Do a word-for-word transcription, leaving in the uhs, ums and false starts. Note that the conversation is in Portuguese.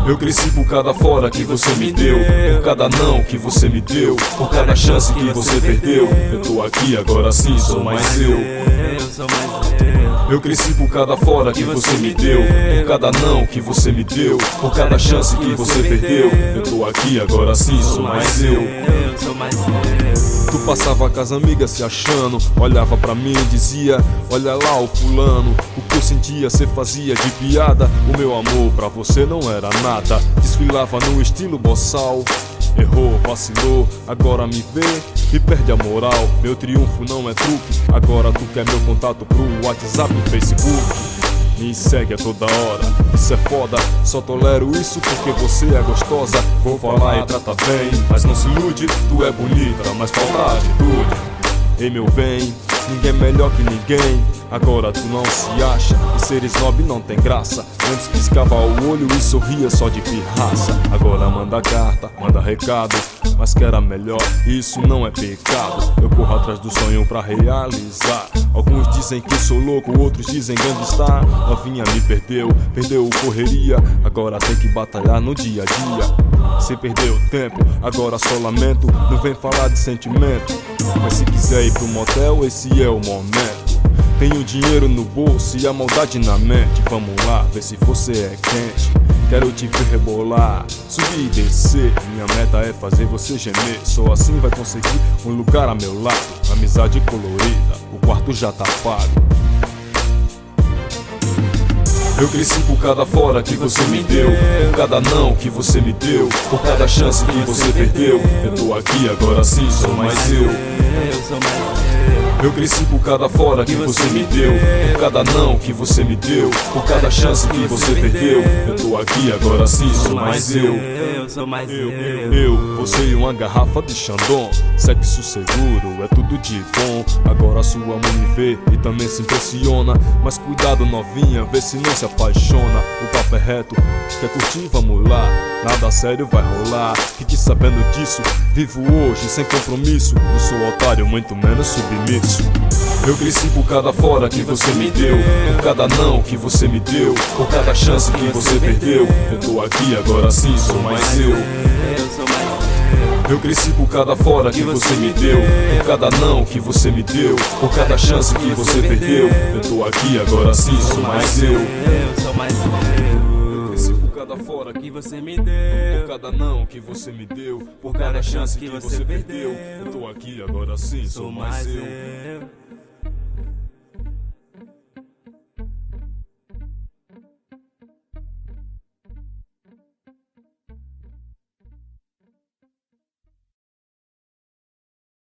Eu cresci por cada fora que você me deu, por cada não que você me deu, por cada chance que você perdeu. Eu tô aqui agora sim, sou mais eu. Eu cresci por cada fora que você me deu, por cada não que você me deu, por cada chance que você perdeu. Eu tô aqui agora sim, sou mais eu. Tu passava com as amigas se achando, olhava pra mim e dizia: olha lá o fulano. O que eu sentia cê fazia de piada. O meu amor pra você não era nada. Desfilava no estilo boçal. Errou, vacilou, agora me vê e perde a moral. Meu triunfo não é truque, agora tu quer meu contato pro WhatsApp e Facebook. Me segue a toda hora, isso é foda, só tolero isso porque você é gostosa. Vou falar e trata bem, mas não se ilude, tu é bonita, mas falta atitude. Ei meu bem, ninguém é melhor que ninguém, agora tu não se acha, e ser snob não tem graça. Antes piscava o olho e sorria só de pirraça. Agora manda carta, manda recado, mas que era melhor, isso não é pecado. Eu corro atrás do sonho pra realizar. Alguns dizem que sou louco, outros dizem gangsta. Novinha me perdeu, perdeu correria, agora tem que batalhar no dia a dia. Cê perdeu tempo, agora só lamento. Não vem falar de sentimento, mas se quiser ir pro motel, esse é o momento. Tenho dinheiro no bolso e a maldade na mente. Vamos lá, ver se você é quente. Quero te ver rebolar, subir e descer. Minha meta é fazer você gemer. Só assim vai conseguir um lugar a meu lado. Amizade colorida, o quarto já tá pago. Eu cresci por cada fora que você me deu, por cada não que você me deu, por cada chance que você perdeu. Eu tô aqui agora sim, sou mais eu. Eu cresci por cada fora que você me deu, por cada não que você me deu, por cada chance que você perdeu. Eu tô aqui agora sim, sou mais eu. Eu sou mais eu. Eu, você e uma garrafa de Chandon. Sexo seguro, é tudo de bom. Agora sua mãe me vê e também se impressiona. Mas cuidado novinha, vê se não se apaixona. O papo é reto, quer curtir, vamos lá. Nada sério vai rolar, fique sabendo disso. Vivo hoje sem compromisso, não sou otário, muito menos submisso. Eu cresci por cada fora que você me deu, por cada não que você me deu, por cada chance que você perdeu. Eu tô aqui agora sim, sou mais eu. Eu cresci por cada fora que você me deu, por cada não que você me deu, por cada chance que você perdeu. Eu tô aqui agora sim, sou mais eu. Eu sou mais eu. Eu cresci por cada fora Que você me deu, por cada não que você me deu, por cada chance que você perdeu. Eu tô aqui agora sim, sou mais eu.